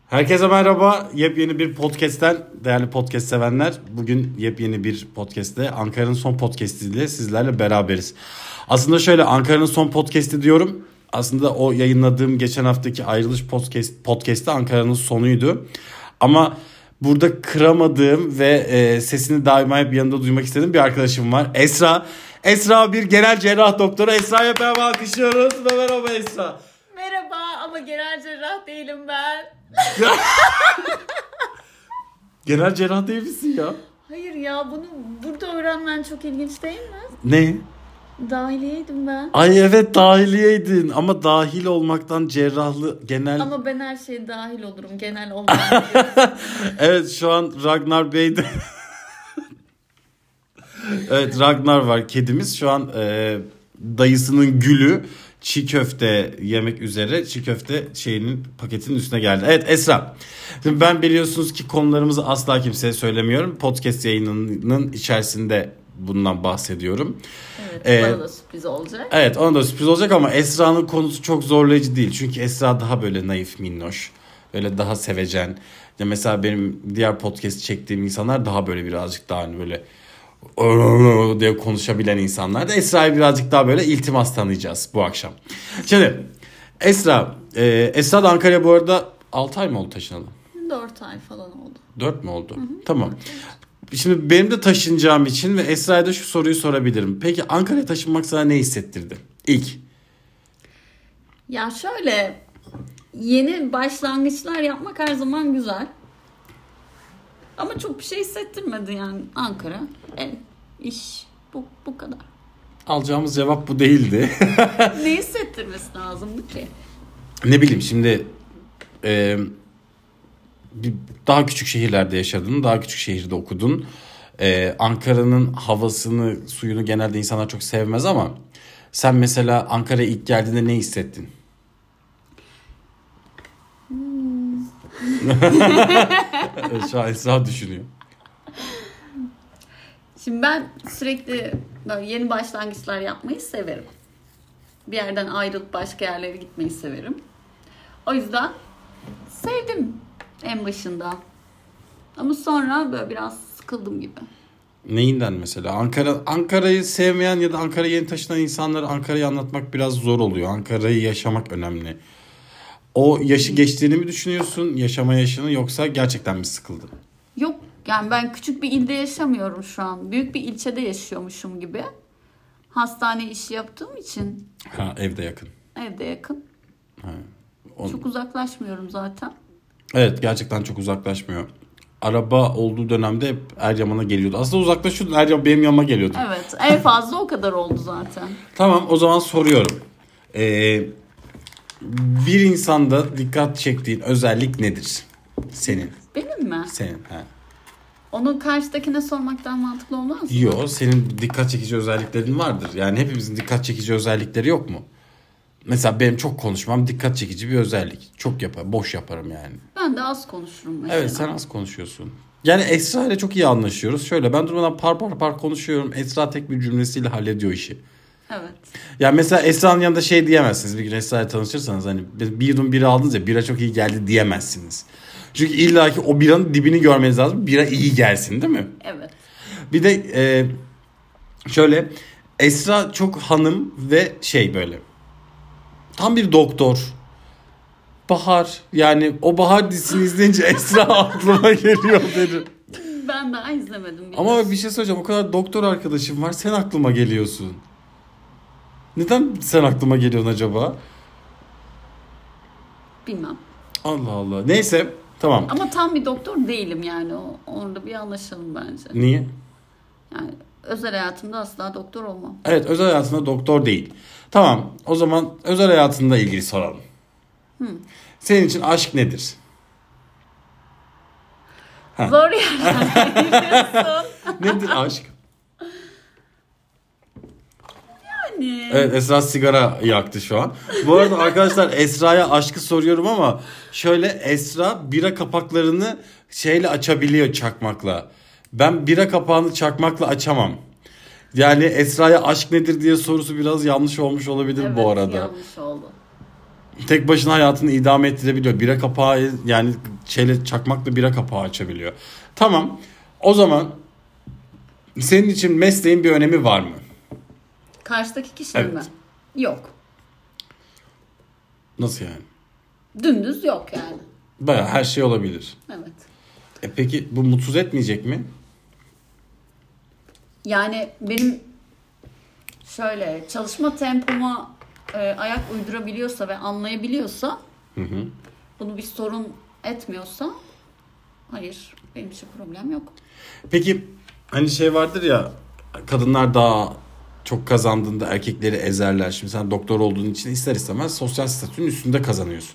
Herkese merhaba. Yepyeni bir podcast'ten değerli podcast sevenler. Bugün yepyeni bir podcast'te Ankara'nın son podcast'iyle sizlerle beraberiz. Aslında şöyle Ankara'nın son podcast'i diyorum. Aslında o yayınladığım geçen haftaki ayrılış podcast'te Ankara'nın sonuydu. Ama burada kıramadığım ve sesini daima hep yanında duymak istediğim bir arkadaşım var. Esra. Esra bir genel cerrah doktoru. Esra'ya beraber alkışlıyoruz. Merhaba Esra. Merhaba ama genel cerrah değilim ben. Genel cerrah değil misin ya? Hayır ya, bunu burada öğrenmen çok ilginç değil mi? Ne? Dahiliyeydim ben. Ay evet, dahiliyeydin ama dahil olmaktan cerrahlı genel... Ama ben her şeye dahil olurum, genel olmam. Evet, şu an Ragnar Bey'de... Evet, Ragnar var kedimiz şu an dayısının gülü çiğ köfte yemek üzere, çiğ köfte paketinin üstüne geldi. Evet Esra, şimdi ben biliyorsunuz ki konularımızı asla kimseye söylemiyorum. Podcast yayınının içerisinde bundan bahsediyorum. Evet, bana da sürpriz olacak. Evet, ona da sürpriz olacak ama Esra'nın konusu çok zorlayıcı değil. Çünkü Esra daha böyle naif, minnoş, öyle daha sevecen. Ya mesela benim diğer podcast çektiğim insanlar daha böyle birazcık daha hani böyle diye konuşabilen insanlar da. Esra'yı birazcık daha böyle iltimas tanıyacağız bu akşam. Şimdi Esra da Ankara'ya bu arada 6 ay mı oldu taşınalı? 4 ay falan oldu. 4 mü oldu? Hı hı. Tamam. Şimdi benim de taşınacağım için ve Esra'ya da şu soruyu sorabilirim. Peki Ankara'ya taşınmak sana ne hissettirdi? İlk. Ya şöyle, yeni başlangıçlar yapmak her zaman güzel. Ama çok bir şey hissettirmedi yani. Ankara, ev, iş, bu kadar. Alacağımız cevap bu değildi. Ne hissettirmesi lazımdı ki? Ne bileyim şimdi daha küçük şehirlerde yaşadın, daha küçük şehirde okudun. Ankara'nın havasını, suyunu genelde insanlar çok sevmez ama sen mesela Ankara'ya ilk geldiğinde ne hissettin? Şu an Esra düşünüyor. Şimdi ben sürekli böyle yeni başlangıçlar yapmayı severim. Bir yerden ayrılıp başka yerlere gitmeyi severim. O yüzden sevdim en başında. Ama sonra böyle biraz sıkıldım gibi. Neyinden mesela? Ankara'yı sevmeyen ya da Ankara'ya yeni taşınan insanlara Ankara'yı anlatmak biraz zor oluyor. Ankara'yı yaşamak önemli. O yaşı geçtiğini mi düşünüyorsun? Yaşama yaşını, yoksa gerçekten mi sıkıldın? Yok yani, ben küçük bir ilde yaşamıyorum şu an. Büyük bir ilçede yaşıyormuşum gibi. Hastane işi yaptığım için. Ha, evde yakın. Evde yakın. Ha, Çok uzaklaşmıyorum zaten. Evet, gerçekten çok uzaklaşmıyor. Araba olduğu dönemde hep Eryaman'a geliyordu. Aslında uzaklaşıyordun, Eryaman benim yanıma geliyordu. Evet, en fazla o kadar oldu zaten. Tamam, o zaman soruyorum. Bir insanda dikkat çektiğin özellik nedir? Senin. Benim mi? Senin. Ha. Onu karşıdakine sormaktan mantıklı olmaz mı? Yok, senin dikkat çekici özelliklerin vardır. Yani hepimizin dikkat çekici özellikleri yok mu? Mesela benim çok konuşmam dikkat çekici bir özellik. Çok yaparım, boş yaparım yani. Ben de az konuşurum mesela. Evet, sen az konuşuyorsun. Yani Esra ile çok iyi anlaşıyoruz. Şöyle, ben durmadan par konuşuyorum. Esra tek bir cümlesiyle hallediyor işi. Evet. Yani mesela Esra'nın yanında şey diyemezsiniz. Bir gün Esra'yla tanışırsanız hani bir yudum bira aldınız ya, bira çok iyi geldi diyemezsiniz. Çünkü illaki o biranın dibini görmeniz lazım. Bira iyi gelsin, değil mi? Evet. Bir de şöyle, Esra çok hanım ve böyle tam bir doktor. Bahar, yani o Bahar dizisini izleyince Esra aklıma geliyor benim. Ben daha izlemedim. Ama bir şey söyleyeceğim, o kadar doktor arkadaşım var, sen aklıma geliyorsun. Neden sen aklıma geliyorsun acaba? Bilmem. Allah Allah. Neyse, tamam. Ama tam bir doktor değilim yani. Orada bir anlaşalım bence. Niye? Yani özel hayatımda asla doktor olmam. Evet, özel hayatında doktor değil. Tamam, o zaman özel hayatında ilgili soralım. Senin için aşk nedir? Zor yerden giriyorsun. Nedir aşk? Yani. Evet, Esra sigara yaktı şu an. Bu arada arkadaşlar, Esra'ya aşkı soruyorum ama şöyle, Esra bira kapaklarını açabiliyor, çakmakla. Ben bira kapağını çakmakla açamam. Yani Esra'ya aşk nedir diye sorusu biraz yanlış olmuş olabilir, evet, bu arada. yanlış oldu. Tek başına hayatını idame ettirebiliyor. Bira kapağı yani çakmakla bira kapağı açabiliyor. Tamam. O zaman senin için mesleğin bir önemi var mı? Karşıdaki kişinin Evet. mi? Yok. Nasıl yani? Dümdüz yok yani. Bayağı her şey olabilir. Evet. Peki bu mutsuz etmeyecek mi? Yani benim şöyle çalışma tempoma ayak uydurabiliyorsa ve anlayabiliyorsa, bunu bir sorun etmiyorsa, hayır, benim için problem yok. Peki hani şey vardır ya, kadınlar daha çok kazandığında erkekleri ezerler. Şimdi sen doktor olduğun için ister istemez sosyal statünün üstünde kazanıyorsun.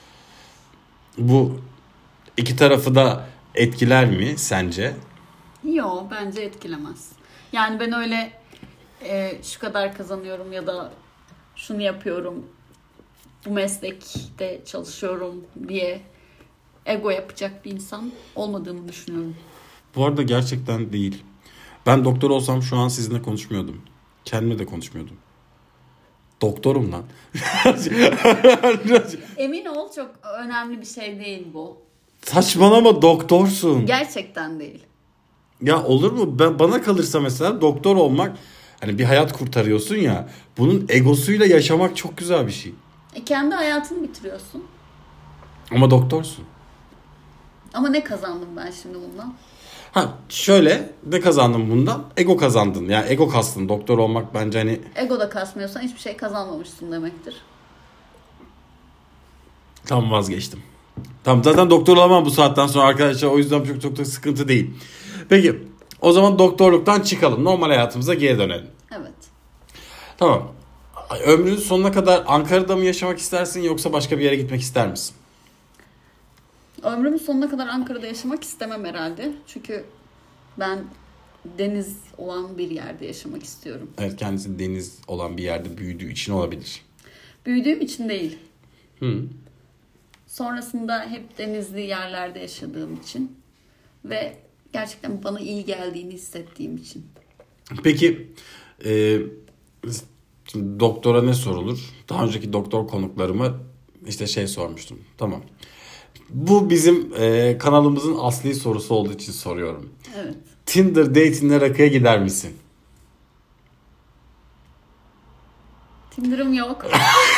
Bu iki tarafı da etkiler mi sence? Yok, bence etkilemez. Yani ben öyle şu kadar kazanıyorum ya da şunu yapıyorum, bu meslekte çalışıyorum diye ego yapacak bir insan olmadığımı düşünüyorum. Bu arada gerçekten değil. Ben doktor olsam şu an sizinle konuşmuyordum. Kendime de konuşmuyordum. Doktorum lan. Emin ol, çok önemli bir şey değil bu. Saçmalama, doktorsun. Gerçekten değil. Ya olur mu? Bana kalırsa mesela doktor olmak, hani bir hayat kurtarıyorsun ya. Bunun egosuyla yaşamak çok güzel bir şey. Kendi hayatını bitiriyorsun. Ama doktorsun. Ama ne kazandım ben şimdi bundan? Ha şöyle, ne kazandın bundan? Ego kazandın. Yani ego kastın. Doktor olmak bence hani... Ego da kasmıyorsan hiçbir şey kazanmamışsın demektir. Tamam, vazgeçtim. Tamam, zaten doktor olamam bu saatten sonra arkadaşlar. O yüzden çok da sıkıntı değil. Peki o zaman doktorluktan çıkalım. Normal hayatımıza geri dönelim. Evet. Tamam. Ömrünün sonuna kadar Ankara'da mı yaşamak istersin yoksa başka bir yere gitmek ister misin? Ömrümün sonuna kadar Ankara'da yaşamak istemem herhalde. Çünkü ben deniz olan bir yerde yaşamak istiyorum. Evet, kendisi deniz olan bir yerde büyüdüğü için olabilir. Büyüdüğüm için değil. Hı. Sonrasında hep denizli yerlerde yaşadığım için ve gerçekten bana iyi geldiğini hissettiğim için. Peki şimdi doktora ne sorulur? Daha önceki doktor konuklarıma işte şey sormuştum. Tamam. Bu bizim kanalımızın asli sorusu olduğu için soruyorum. Evet. Tinder date'inle rakıya gider misin? Tinder'ım yok.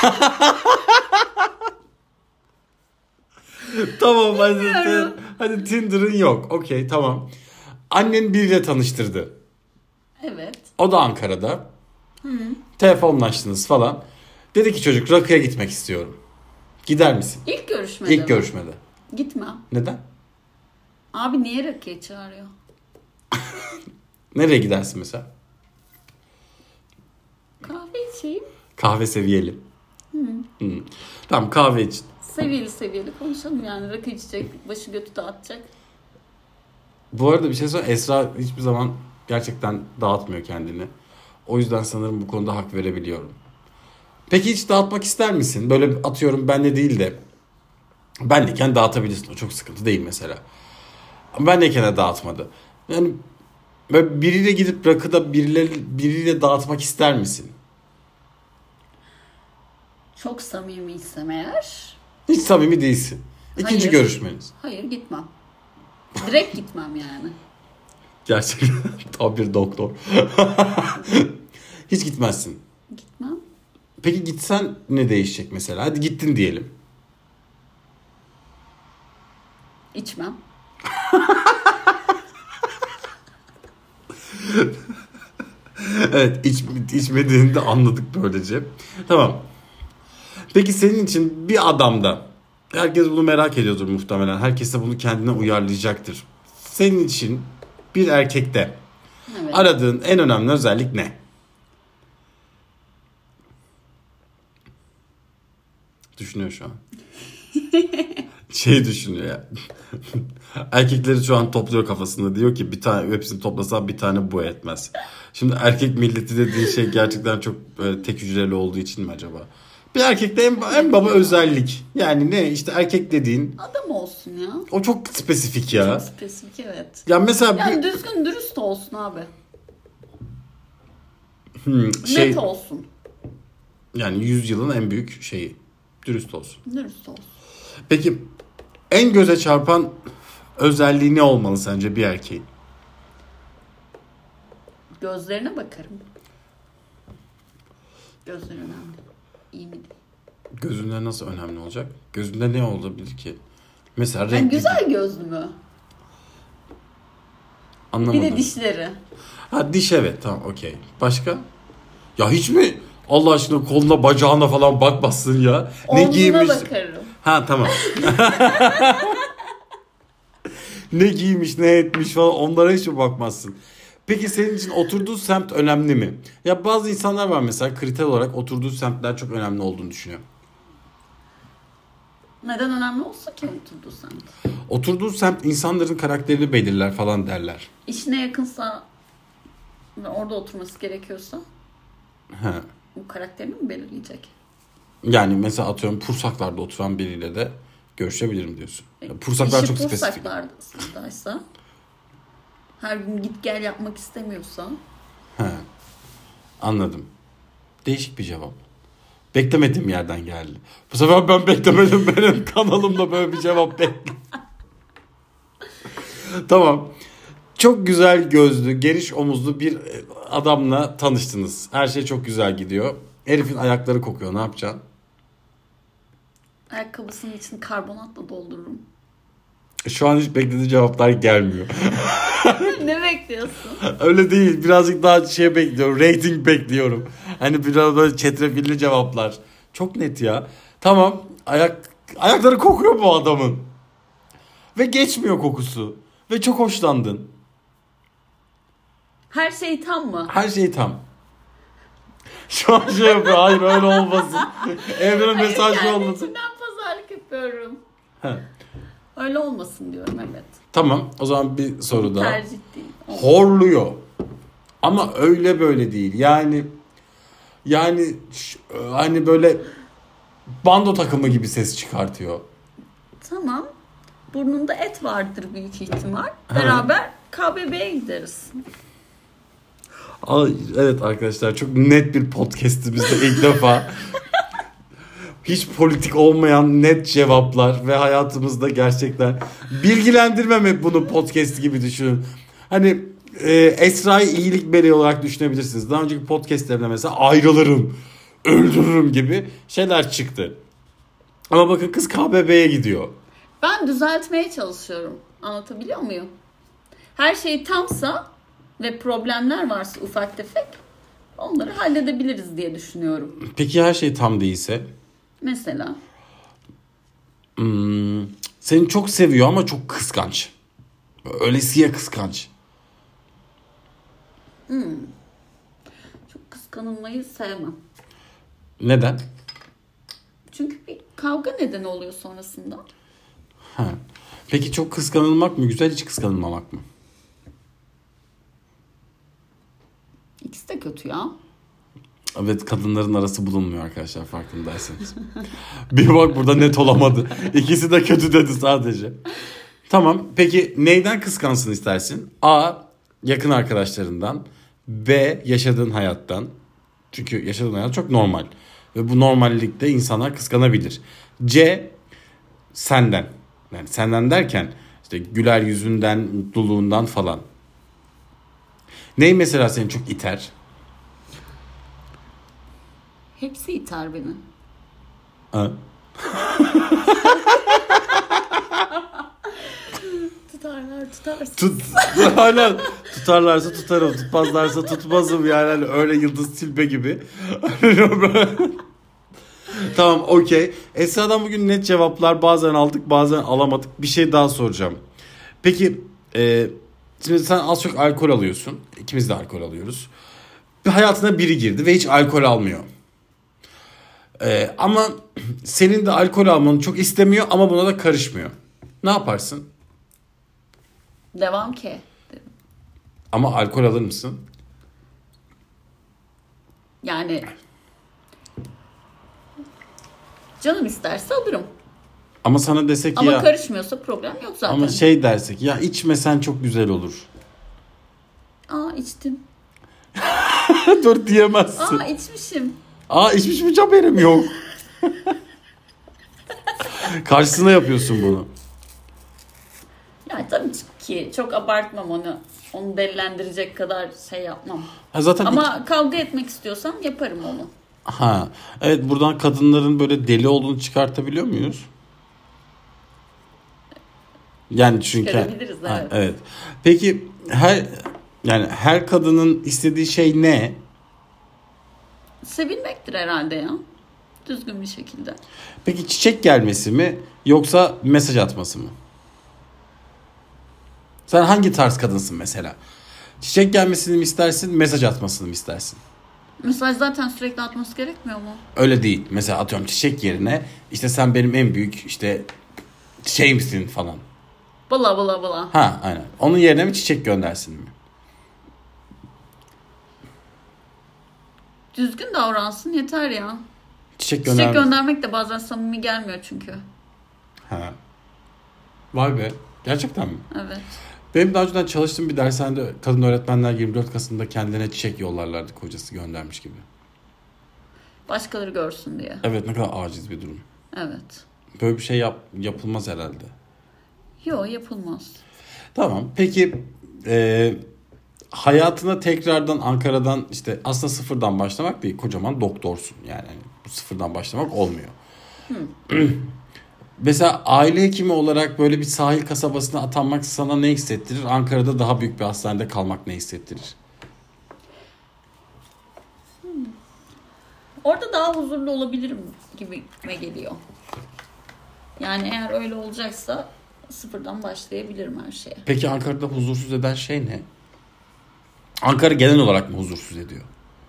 Tamam, Bilmiyorum. hadi Tinder'ın yok. Okey, tamam. Annen biriyle tanıştırdı. Evet. O da Ankara'da. Telefonlaştınız falan. Dedi ki çocuk rakıya gitmek istiyorum. Gider misin? İlk görüşmede İlk mi? görüşmede. Gitmem. Neden? Abi niye rakıya çağırıyor? Nereye gidersin mesela? Kahve içeyim. Kahve seviyeli. Hı. Tamam, kahve için. Seviyeli konuşalım yani. Rakı içecek, başı götü dağıtacak. Bu arada bir şey söyleyeyim. Esra hiçbir zaman gerçekten dağıtmıyor kendini. O yüzden sanırım bu konuda hak verebiliyorum. Peki hiç dağıtmak ister misin? Böyle atıyorum, benle değil de benleyken dağıtabilirsin. O çok sıkıntı değil mesela. Ama benleyken de dağıtmadı. Yani böyle biriyle gidip rakıda biriyle dağıtmak ister misin? Çok samimiysem eğer. Hiç samimi değilsin. İkinci Hayır. görüşmeniz. Hayır, gitmem. Direkt gitmem yani. Gerçekten tam bir doktor. Hiç gitmezsin. Gitmem. Peki gitsen ne değişecek mesela? Hadi gittin diyelim. İçmem. Evet, içmediğini de anladık böylece. Tamam. Peki senin için bir adamda, herkes bunu merak ediyordur muhtemelen. Herkes de bunu kendine uyarlayacaktır. Senin için bir erkekte Evet. aradığın en önemli özellik ne? Düşünüyor şu an. Düşünüyor ya. Erkekleri şu an topluyor kafasında. Diyor ki bir tane, hepsini toplasam bir tane bu etmez. Şimdi erkek milleti dediği şey gerçekten çok böyle tek hücreli olduğu için mi acaba? Bir erkekte en baba özellik. Yani ne işte erkek dediğin. Adam olsun ya. O çok spesifik ya. Çok spesifik, evet. Ya mesela Yani düzgün dürüst olsun abi. şey, Net olsun. yani 100 yılın en büyük şeyi. Dürüst olsun. Dürüst olsun. Peki En göze çarpan özelliği ne olmalı sence bir erkeğin? Gözlerine bakarım. Gözler önemli. İyi mi değil? Gözünde nasıl önemli olacak? Gözünde ne olabilir ki? Mesela Yani renkli. güzel gözlü mü? Anlamadım. Bir de dişleri. Ha diş evet tamam okey. Başka? Ya hiç mi Allah aşkına koluna bacağına falan bakmazsın ya? Ne Omzuna giymiş? bakarım. Ha tamam. Ne giymiş ne etmiş falan onlara hiç mi bakmazsın? Peki senin için oturduğu semt önemli mi? Ya bazı insanlar var mesela kriter olarak oturduğu semtler çok önemli olduğunu düşünüyor. Neden önemli olsa ki oturduğu semt? Oturduğu semt insanların karakterini belirler falan derler. İşine yakınsa ve orada oturması gerekiyorsa He. bu karakterini mi belirleyecek? Yani mesela atıyorum Pursaklar'da oturan biriyle de görüşebilirim diyorsun. Pursaklar İşi çok spesifik. Pursaklardaysa her gün git gel yapmak istemiyorsa He. Anladım. Değişik bir cevap. Beklemediğim yerden geldi. Bu sefer ben beklemedim. Benim kanalımda böyle bir cevap bekle. Tamam. Çok güzel gözlü, geniş omuzlu bir adamla tanıştınız. Her şey çok güzel gidiyor. Herifin ayakları kokuyor. Ne yapacaksın? ayakkabısının içini karbonatla doldururum. Şu an hiç beklediği cevaplar gelmiyor. Ne bekliyorsun? Öyle değil. Birazcık daha şey bekliyorum. Rating bekliyorum. Hani biraz böyle çetrefilli cevaplar. Çok net ya. Tamam. Ayakları kokuyor bu adamın. Ve geçmiyor kokusu. Ve çok hoşlandın. Her şey tam mı? Her şey tam. Şu an şey yapıyor. Hayır öyle olmasın. Evrene mesaj kendi olmasın. içimden pazarlık yapıyorum. He. Öyle olmasın diyorum evet. Tamam. O zaman bir soru daha. Tercih değil. Horluyor. Ama öyle böyle değil. Yani hani böyle bando takımı gibi ses çıkartıyor. Tamam. Burnunda et vardır büyük ihtimal. Beraber KBB'ye gideriz. Ay, evet arkadaşlar çok net bir podcast'imizde ilk defa hiç politik olmayan net cevaplar ve hayatımızda gerçekten bilgilendirmeme bunu podcast gibi düşünün. Hani Esra'yı iyilik meleği olarak düşünebilirsiniz. Daha önceki podcast'lerimde mesela ayrılırım, öldürürüm gibi şeyler çıktı. Ama bakın kız KBB'ye gidiyor. Ben düzeltmeye çalışıyorum. Anlatabiliyor muyum? Her şey tamsa ve problemler varsa ufak tefek onları halledebiliriz diye düşünüyorum. Peki her şey tam değilse? Mesela? Seni çok seviyor ama çok kıskanç. Öylesiye kıskanç. Çok kıskanılmayı sevmem. Neden? Çünkü bir kavga nedeni oluyor sonrasında. Ha. Peki çok kıskanılmak mı güzel hiç kıskanılmamak mı? İkisi de kötü ya. Evet kadınların arası bulunmuyor arkadaşlar farkındaysanız. Bir bak burada net olamadı. İkisi de kötü dedi sadece. Tamam peki neyden kıskansın istersin? A. Yakın arkadaşlarından. B. Yaşadığın hayattan. Çünkü yaşadığın hayat çok normal. Ve bu normallikte insanlar kıskanabilir. C. Senden. Yani senden derken işte güler yüzünden, mutluluğundan falan. Ney mesela seni çok iter? Hepsi iter beni. Ha? Tutarlar tutarsın. Hala tutarlarsa tutarım, tutmazlarsa tutmazım yani hani öyle Yıldız Tilbe gibi. Tamam okey. Esra'dan bugün net cevaplar bazen aldık bazen alamadık. Bir şey daha soracağım. Peki şimdi sen az çok alkol alıyorsun. İkimiz de alkol alıyoruz. Bir hayatına biri girdi ve hiç alkol almıyor. Ama senin de alkol almanı çok istemiyor ama buna da karışmıyor. Ne yaparsın? Devam ki. Ama alkol alır mısın? Yani canım isterse alırım. Ama sana desek Ama ya... karışmıyorsa problem yok zaten. Ama şey dersek ya içmesen çok güzel olur. Aa içtim. Dur diyemezsin. Aa içmişim. Aa içmiş mi haberim yok. Karşısına yapıyorsun bunu. Ya tabii ki çok abartmam onu. Onu delilendirecek kadar şey yapmam. Zaten ama kavga etmek istiyorsam yaparım onu. Evet, buradan kadınların böyle deli olduğunu çıkartabiliyor muyuz? Yani çünkü çıkarabiliriz, evet. Evet. Peki her kadının istediği şey ne? Sevilmektir herhalde ya. Düzgün bir şekilde. Peki çiçek gelmesi mi yoksa mesaj atması mı? Sen hangi tarz kadınsın mesela? Çiçek gelmesini mi istersin, mesaj atmasını mı istersin? Mesaj zaten sürekli atması gerekmiyor mu? Öyle değil. Mesela atıyorum çiçek yerine işte sen benim en büyük işte şeyimsin falan. Bala bala bala. Aynen. Onun yerine mi çiçek göndersin mi? Düzgün davransın yeter ya. Çiçek göndermek de bazen samimi gelmiyor çünkü. Vay be. Gerçekten mi? Evet. Benim daha önceden çalıştığım bir dershanede kadın öğretmenler 24 Kasım'da kendilerine çiçek yollarlardı, kocası göndermiş gibi. Başkaları görsün diye. Evet, ne kadar aciz bir durum. Evet. Böyle bir şey yapılmaz herhalde. Yok, yapılmaz. Tamam. Peki hayatına tekrardan Ankara'dan işte aslında sıfırdan başlamak değil. Kocaman doktorsun yani. Sıfırdan başlamak olmuyor. Mesela aile hekimi olarak böyle bir sahil kasabasına atanmak sana ne hissettirir? Ankara'da daha büyük bir hastanede kalmak ne hissettirir? Orada daha huzurlu olabilirim gibime geliyor. Yani eğer öyle olacaksa sıfırdan başlayabilirim her şeye. Peki Ankara'da huzursuz eden şey ne? Ankara genel olarak mı huzursuz ediyor?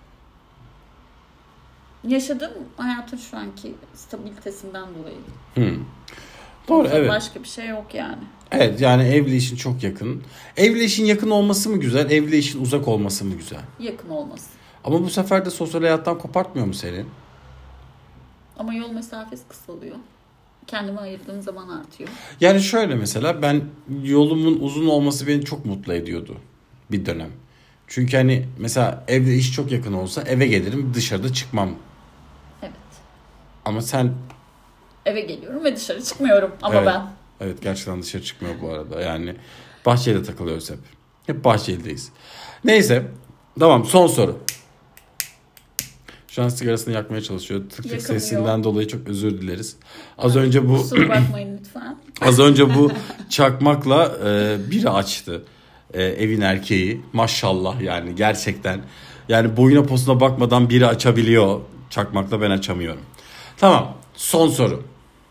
Yaşadığım hayatın şu anki stabilitesinden dolayı. Doğru, evet. Başka bir şey yok yani. Evet, yani evli işin çok yakın. Evli işin yakın olması mı güzel, evli işin uzak olması mı güzel? Yakın olması. Ama bu sefer de sosyal hayattan kopartmıyor mu seni? Ama yol mesafesi kısalıyor. Kendime ayırdığım zaman artıyor. Yani şöyle mesela ben yolumun uzun olması beni çok mutlu ediyordu bir dönem. Çünkü hani mesela evde iş çok yakın olsa eve gelirim, dışarıda çıkmam. Evet. Ama sen... Eve geliyorum ve dışarı çıkmıyorum ama evet, ben. Evet, gerçekten dışarı çıkmıyor bu arada. Yani Bahçeli'de takılıyoruz hep. Hep Bahçeli'deyiz. Neyse. Tamam, son soru. Şu an sigarasını yakmaya çalışıyor. Tık tık Yakılıyor. sesinden dolayı çok özür dileriz. Az önce bu... Kusura bakmayın lütfen. Az önce bu çakmakla biri açtı. Evin erkeği. Maşallah yani gerçekten. Yani boyuna posuna bakmadan biri açabiliyor. Çakmakla ben açamıyorum. Tamam. Son soru.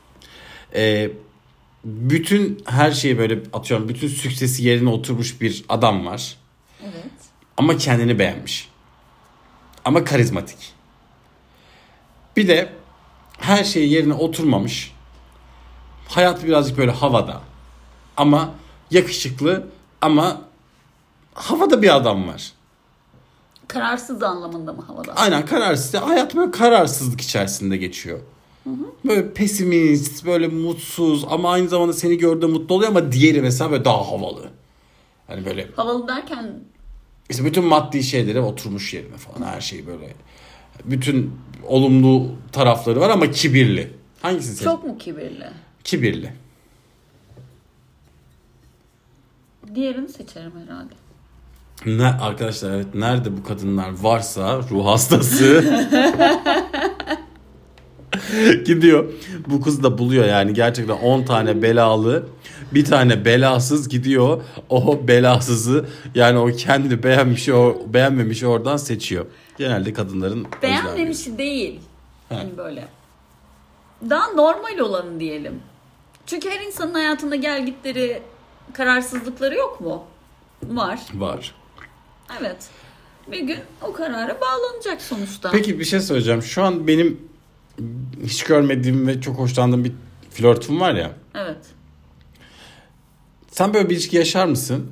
Bütün her şeyi böyle atıyorum. Bütün süksesi yerine oturmuş bir adam var. Evet. Ama kendini beğenmiş. Ama karizmatik. Bir de her şey yerine oturmamış. Hayat birazcık böyle havada. Ama yakışıklı ama havada bir adam var. Kararsız anlamında mı havada? Aynen, kararsız. Hayat böyle kararsızlık içerisinde geçiyor. Böyle pesimist, böyle mutsuz ama aynı zamanda seni gördüğünde mutlu oluyor ama diğeri mesela böyle daha havalı. Hani böyle havalı derken işte bütün maddi şeylere oturmuş yerine falan, her şey böyle. Bütün olumlu tarafları var ama kibirli. Hangisini seçtin? Çok mu kibirli? Kibirli. Diğerini seçerim herhalde. Arkadaşlar, evet, nerede bu kadınlar varsa ruh hastası gidiyor. Bu kız da buluyor yani gerçekten 10 tane belalı, bir tane belasız gidiyor. O belasızı yani o kendi beğenmemişi oradan seçiyor. Genelde kadınların beğenmemişi değil. Yani böyle. Daha normal olanı diyelim. Çünkü her insanın hayatında gelgitleri, kararsızlıkları yok mu? Var. Evet. Bir gün o karara bağlanacak sonuçta. Peki bir şey söyleyeceğim. Şu an benim hiç görmediğim ve çok hoşlandığım bir flörtüm var ya. Evet. Sen böyle bir ilişki yaşar mısın?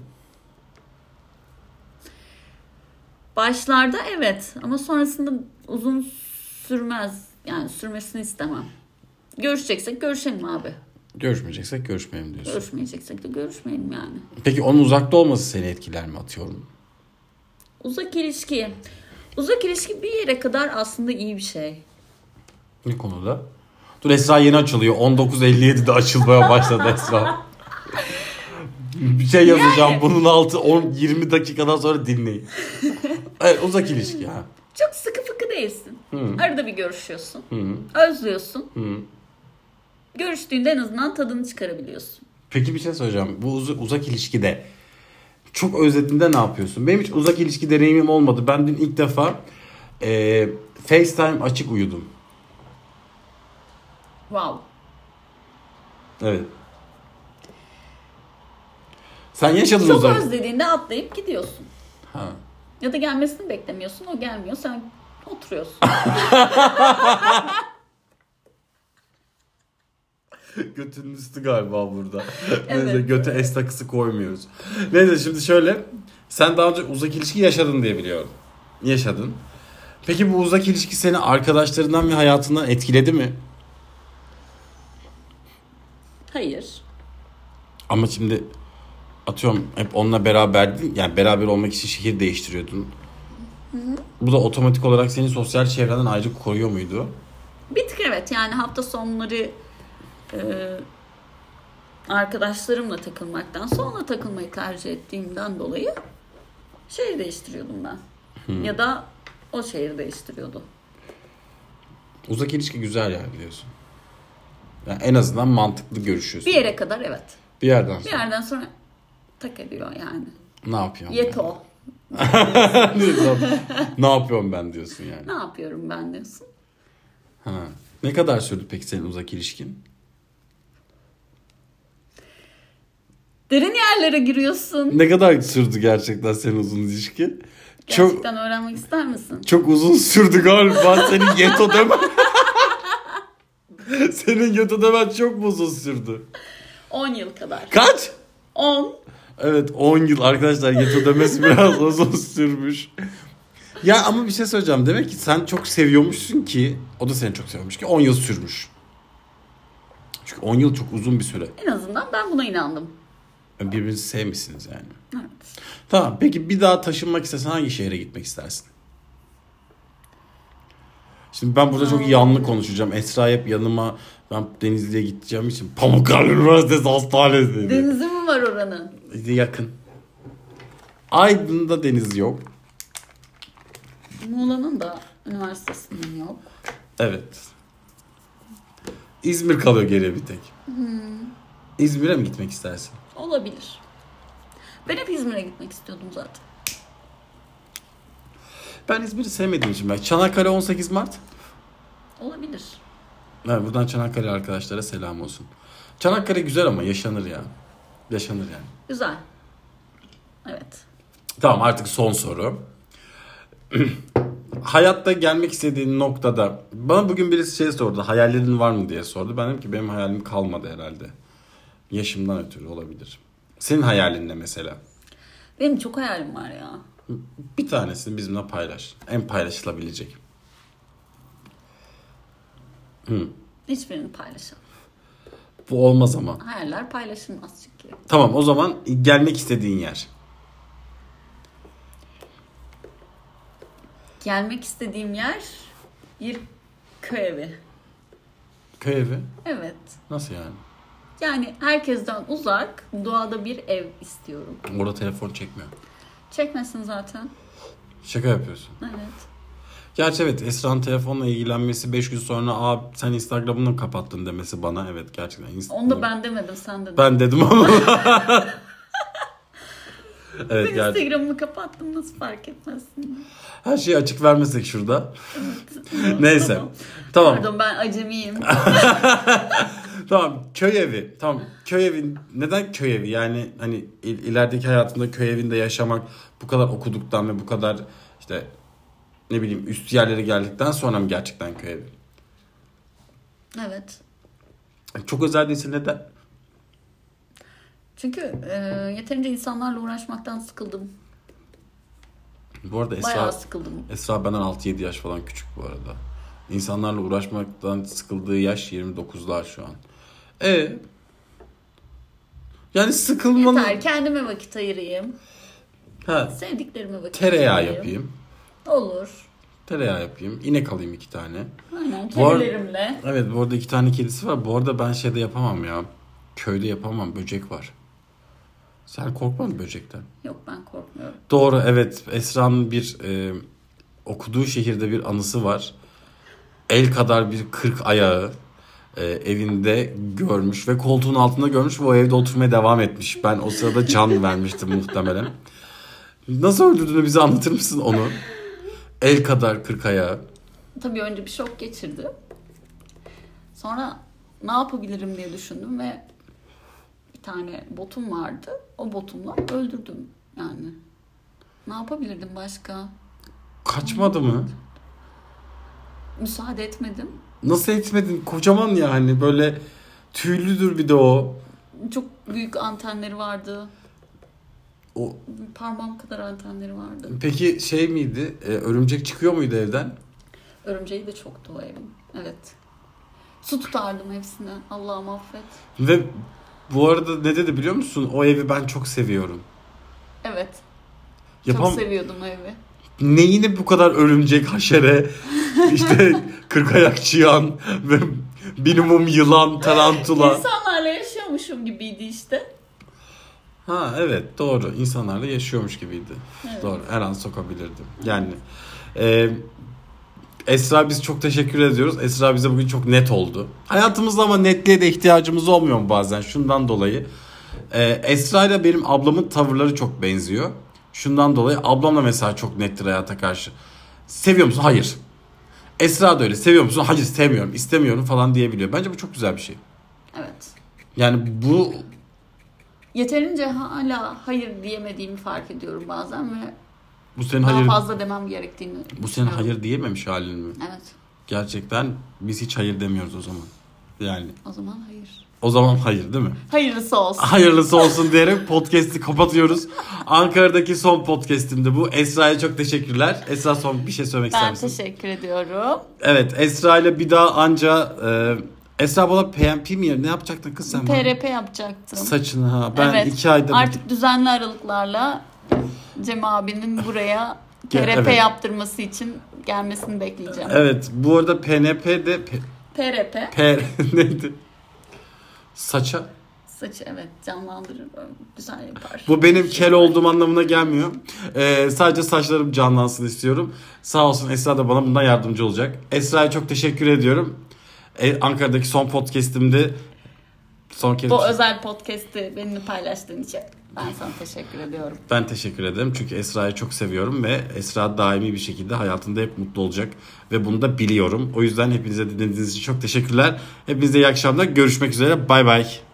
Başlarda evet ama sonrasında uzun sürmez. Yani sürmesini istemem. Görüşeceksek görüşelim abi. Görüşmeyeceksek görüşmeyelim diyorsun. Görüşmeyeceksek de görüşmeyelim yani. Peki onun uzakta olması seni etkiler mi, atıyorum? Uzak ilişki. Uzak ilişki bir yere kadar aslında iyi bir şey. Ne konuda? Dur, Esra yeni açılıyor. 19.57'de açılmaya başladı Esra. Bir şey yazacağım. Yani. Bunun altı 10-20 dakikadan sonra dinleyin. Evet, uzak ilişki ha. Çok sıkı fıkı değilsin. Arada bir görüşüyorsun. Özlüyorsun. Görüştüğünde en azından tadını çıkarabiliyorsun. Peki bir şey soracağım. Bu uzak ilişkide çok özlediğinde ne yapıyorsun? Benim hiç uzak ilişki deneyimim olmadı. Ben dün ilk defa FaceTime açık uyudum. Wow. Evet. Sen yaşadın çok uzak. Çok özlediğinde atlayıp gidiyorsun. Ha. Ya da gelmesini beklemiyorsun. O gelmiyor. Sen oturuyorsun. Götünün üstü galiba burada. Evet. Neyse, göte es takısı koymuyoruz. Neyse şimdi şöyle. Sen daha önce uzak ilişki yaşadın diye biliyorum. Yaşadın. Peki bu uzak ilişki seni arkadaşlarından ve hayatından etkiledi mi? Hayır. Ama şimdi atıyorum hep onunla beraberdin. Yani beraber olmak için şehir değiştiriyordun. Bu da otomatik olarak seni sosyal çevrenden ayrı koruyor muydu? Bir tık evet. Yani hafta sonları arkadaşlarımla takılmaktan sonra takılmayı tercih ettiğimden dolayı şehir değiştiriyordum ben. Ya da o şehir değiştiriyordu. Uzak ilişki güzel yani biliyorsun. Yani en azından mantıklı görüşüyorsun. Bir yere kadar evet. Bir yerden sonra. Bir yerden sonra tak ediyor yani. Ne yapıyorsun? Yeto. Ne yapıyorum ben diyorsun yani. Ne yapıyorum ben diyorsun. Ha. Ne kadar sürdü peki senin uzak ilişkin? Derin yerlere giriyorsun. Ne kadar sürdü gerçekten senin uzun ilişkin? Gerçekten öğrenmek ister misin? Çok uzun sürdü galiba. Senin yeto demen. Senin yeto demen çok mu uzun sürdü? 10 yıl kadar. Kaç? 10. Evet 10 yıl arkadaşlar, yeto demesi biraz uzun sürmüş. Ya ama bir şey söyleyeceğim. Demek ki sen çok seviyormuşsun ki o da seni çok seviyormuş ki 10 yıl sürmüş. Çünkü 10 yıl çok uzun bir süre. En azından ben buna inandım. Birbirinizi sevmişsiniz yani. Evet. Tamam, peki bir daha taşınmak istesen hangi şehre gitmek istersin? Şimdi ben burada çok yanlı konuşacağım. Esra hep yanıma, ben Denizli'ye gideceğim için Pamukkale Üniversitesi Hastanesi. Denizi mi var oranın? Yakın. Aydın'da deniz yok. Muğla'nın da üniversitesinin yok. Evet. İzmir kalıyor geriye bir tek. İzmir'e mi gitmek istersin? Olabilir. Ben hep İzmir'e gitmek istiyordum zaten. Ben İzmir'i sevmediğim için belki. Çanakkale 18 Mart. Olabilir. Evet, buradan Çanakkale arkadaşlara selam olsun. Çanakkale güzel ama yaşanır ya. Yaşanır yani. Güzel. Evet. Tamam, artık son soru. Hayatta gelmek istediğin noktada, bana bugün birisi şey sordu, hayallerin var mı diye sordu. Ben dedim ki benim hayalim kalmadı herhalde. Yaşımdan ötürü olabilir. Senin hayalin ne mesela? Benim çok hayalim var ya. Bir tanesini bizimle paylaş. En paylaşılabilecek. Hiçbirini paylaşamam. Bu olmaz ama. Hayaller paylaşılmaz çünkü. Tamam, o zaman gelmek istediğin yer. Gelmek istediğim yer bir köy evi. Köy evi? Evet. Nasıl yani? Yani herkesten uzak, doğada bir ev istiyorum. Orada telefon çekmiyor. Çekmesin zaten. Şaka yapıyorsun. Evet. Gerçi evet, Esra'nın telefonla ilgilenmesi 5 gün sonra sen Instagram'ını kapattın demesi bana, evet gerçekten. Onu da ben demedim, sen dedin. Ben dedim ama. Evet, ben Instagram'ımı kapattım, nasıl fark etmezsin? Her şeyi açık vermesek şurada. Evet. Neyse. Tamam. Pardon, ben acemiyim. Tamam, köy evi. Tamam, köy evi. Neden köy evi? Yani hani ilerideki hayatımda köy evinde yaşamak, bu kadar okuduktan ve bu kadar işte ne bileyim üst yerlere geldikten sonra mı gerçekten köy evi? Evet. Çok özel değilse neden? Çünkü yeterince insanlarla uğraşmaktan sıkıldım. Bu arada Bayağı sıkıldım. Esra benden 6-7 yaş falan küçük bu arada. İnsanlarla uğraşmaktan sıkıldığı yaş 29'lar şu an. Yani sıkılmanın... Yeter, kendime vakit ayırayım. Ha. Sevdiklerime vakit Tereyağı ayırayım. yapayım. Olur. Tereyağı yapayım. İnek alayım 2 tane. Aynen, kedilerimle. Evet, bu arada 2 tane kedisi var. Bu arada ben şeyde yapamam ya. Köyde yapamam. Böcek var. Sen korkmadın böcekten. Yok, ben korkmuyorum. Doğru, evet. Esra'nın bir okuduğu şehirde bir anısı var. El kadar bir 40 ayağı evinde görmüş ve koltuğun altında görmüş ve o evde oturmaya devam etmiş. Ben o sırada can vermiştim muhtemelen. Nasıl öldürdüğünü bize anlatır mısın onu? El kadar 40 ayağı. Tabii önce bir şok geçirdi. Sonra ne yapabilirim diye düşündüm ve bir tane botum vardı. O botumla öldürdüm yani. Ne yapabilirdim başka? Kaçmadı mı? Müsaade etmedim. Nasıl etmedin? Kocaman yani, böyle tüylüdür bir de o. Çok büyük antenleri vardı. O Parmağım kadar antenleri vardı. peki şey miydi? Örümcek çıkıyor muydu evden? Örümceği de çoktu o evin. Evet. Su tutardım hepsine. Allah'ım affet. Ve bu arada ne dedi biliyor musun? O evi ben çok seviyorum. Evet. Yapam Çok seviyordum o evi. Neyine bu kadar örümcek, haşere, işte 40 ayak çıyan ve minimum yılan, tarantula. İnsanlarla yaşıyormuşum gibiydi işte. Ha evet, doğru. İnsanlarla yaşıyormuş gibiydi. Evet. Doğru. Her an sokabilirdim. Yani Esra, biz çok teşekkür ediyoruz. Esra bize bugün çok net oldu. Hayatımızda ama netliğe de ihtiyacımız olmuyor mu bazen? Şundan dolayı. Esra ile benim ablamın tavırları çok benziyor. Şundan dolayı ablam da mesela çok nettir hayata karşı. Seviyor musun? Hayır. Esra da öyle. Seviyor musun? Hayır, sevmiyorum, istemiyorum falan diyebiliyor. Bence bu çok güzel bir şey. Evet. Yani bu Yeterince hala hayır diyemediğimi fark ediyorum bazen ve bu senin daha hayır fazla demem gerektiğini bu senin düşünüyorum. hayır diyememiş halin mi? Evet. Gerçekten biz hiç hayır demiyoruz o zaman. Yani O zaman hayır. o zaman hayır değil mi? Hayırlısı olsun. Hayırlısı olsun diyerek podcast'i kapatıyoruz. Ankara'daki son podcast'imdi bu. Esra'ya çok teşekkürler. Esra, son bir şey söylemek ister Ben misin? teşekkür ediyorum. Evet, Esra ile bir daha anca Esra bana PMP mi ne yapacaktın kız sen bana? PRP yapacaktım. Saçını ha. Ben Evet. 2 ayda Artık düzenli aralıklarla Cem abinin buraya PRP Evet. yaptırması için gelmesini bekleyeceğim. Evet, bu arada PNP de PRP neydi? Saça. saçı evet canlandırır, güzel yapar. Bu benim kel olduğum anlamına gelmiyor. Sadece saçlarım canlansın istiyorum. Sağ olsun Esra da bana bundan yardımcı olacak. Esra'ya çok teşekkür ediyorum. Ankara'daki son podcast'imde son kez Bu özel podcast'i benimle paylaştığın için ben sana teşekkür ediyorum. ben teşekkür ederim. Çünkü Esra'yı çok seviyorum ve Esra daimi bir şekilde hayatında hep mutlu olacak. Ve bunu da biliyorum. O yüzden hepinize dinlediğiniz için çok teşekkürler. Hepinize iyi akşamlar. Görüşmek üzere. Bay bay.